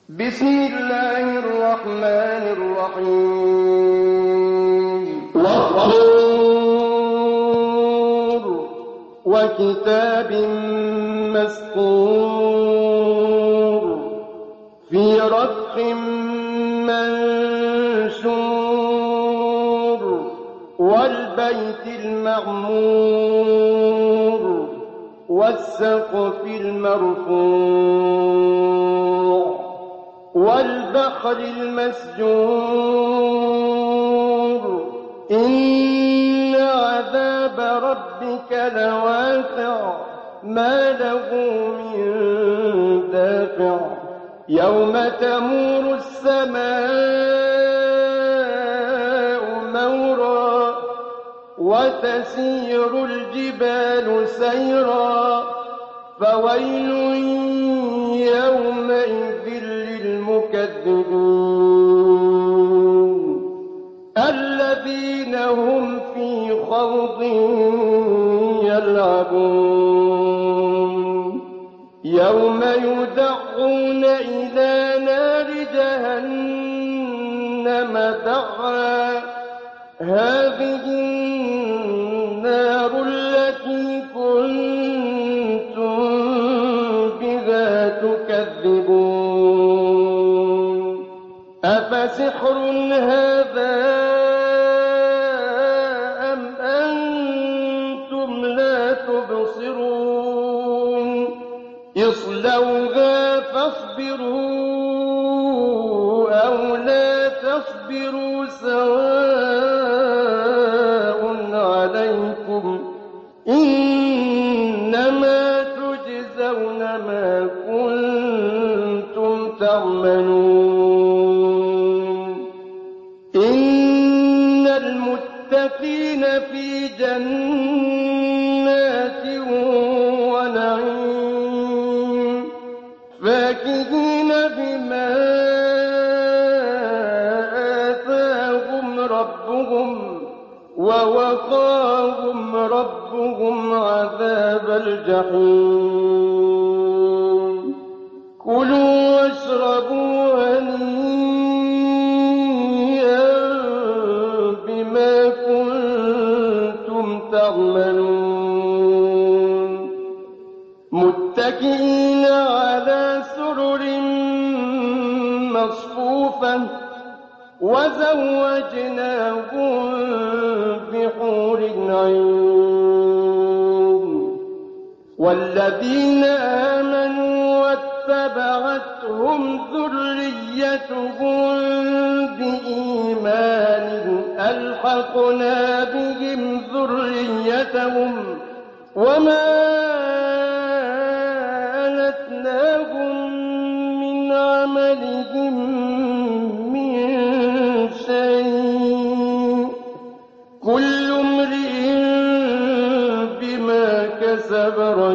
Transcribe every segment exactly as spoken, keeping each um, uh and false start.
بسم الله الرحمن الرحيم والطور وكتاب مسطور في رق منشور والبيت المعمور والسقف المرفوع والبحر المسجور إن عذاب ربك لواقع ما له من دافع يوم تمور السماء مورا وتسير الجبال سيرا فويل يومئذ للمكذبين الذين هم في خوض يلعبون يوم يدعون إلى نار جهنم دعا هذه النار التي كنتم بها تكذبون أفسحر هذا أم أنتم لا تبصرون اصلوها فاصبروا أو لا تصبروا سواء عليكم إنما تجزون ما كنتم تعملون إن المتقين في جنات ونعيم فاكهين بما آتاهم ربهم ووقاهم ربهم عذاب الجحيم كلوا واشربوا هنيئا بما كنتم تعملون متكئين على سرر مصفوفة وزوجناهم بحور عين والذين آمنوا واتبعتهم ذريتهم بإيمان ألحقنا بهم ذريتهم وما ألتناهم من عملهم كل امرئ بما كسب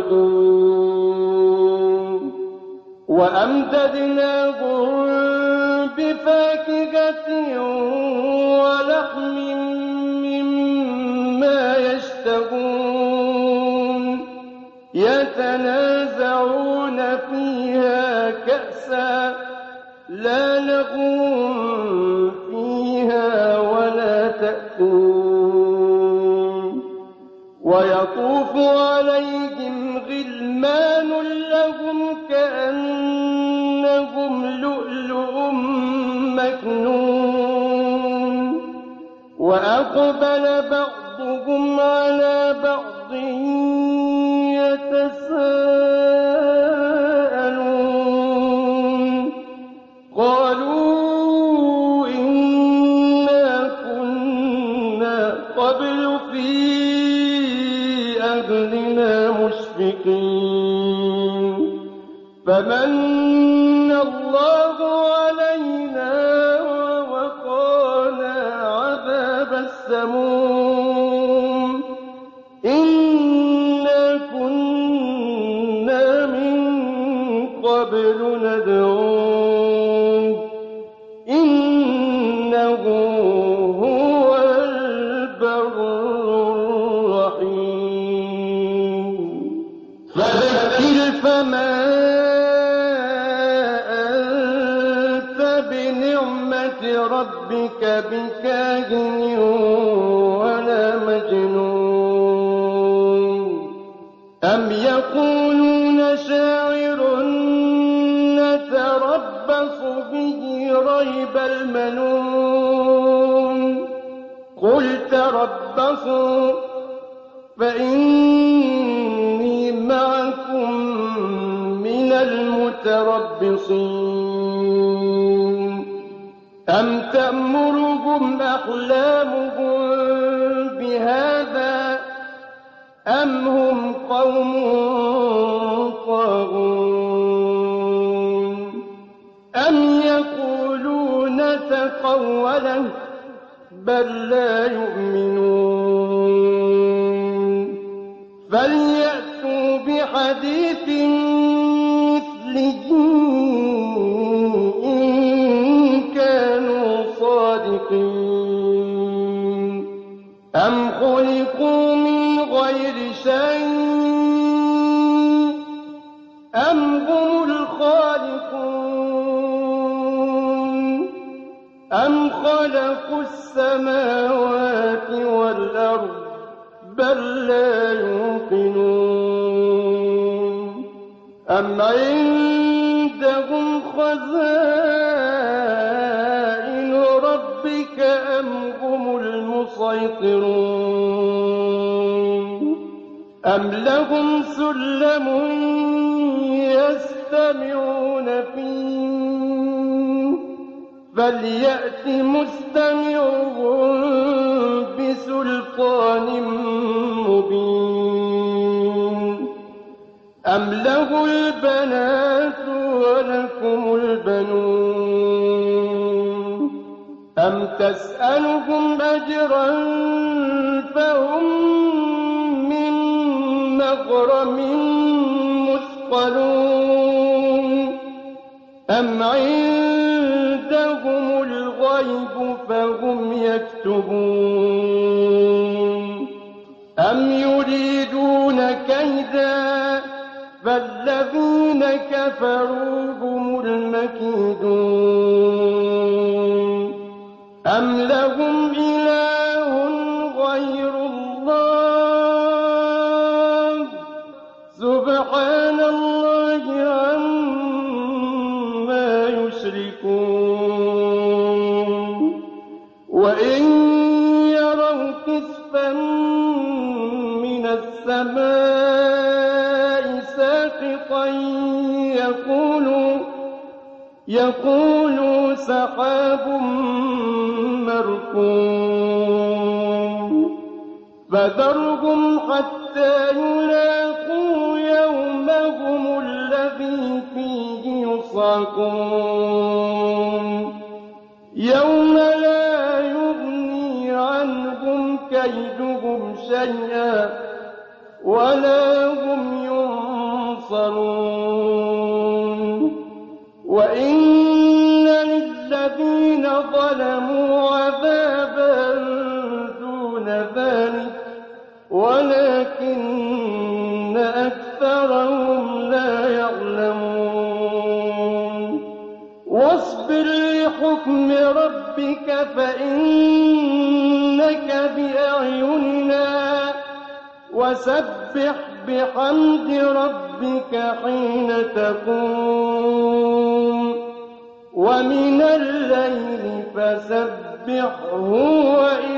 رهين وأمددناهم بفاكهة ولحم مما يشتهون يتنازعون فيها كأسا لا لغو فيها ولا تأثيم ويطوف عليهم غلمان لهم كأنهم لؤلؤ مكنون وأقبل بعضهم على بعض يتساءلون قالوا إنا كنا قبل في أهلنا مشفقين فمن الله علينا ووقانا عذاب السموم إنا كنا من قبل ندعوه إنه هو البر الرحيم فذكر فما بنعمة ربك بكاهن ولا مجنون أم يقولون شاعر نتربص به ريب المنون قل تربصوا فإني معكم من المتربصين أم تأمرهم أحلامهم بهذا أم هم قوم طاغون أم يقولون تقوله بل لا يؤمنون فليأتوا بحديث مثله إن كانوا صادقين أم خلقوا من غير شيء أم هم الخالقون أم خلقوا السماوات والأرض بل لا يوقنون أم عندهم خزائن ربك أم هم المسيطرون أم لهم سلم يستمعون فيه فليأت مستمعهم بسلطان مبين أم له البنات ولكم البنون أم تسألهم أجرا فهم من مغرم مثقلون أم عندهم الغيب فهم يكتبون أم يريدون كيدا فالذين كفروا هم المكيدون أم لهم إله غير الله سبحان الله عما يشركون وإن يروا كسفا من السماء ساقطا يقولوا يقولوا سحاب مركوم فذرهم حتى يلاقوا يومهم الذي فيه يصعقون يوم لا يغني عنهم كيدهم شيئا ولا هم ينصرون وإن للذين ظلموا عذابا دون ذلك ولكن أكثرهم لا يعلمون واصبر لحكم ربك فإنك بأعيننا وسبح بحمد ربك حين تقوم ومن الليل فسبحه وإن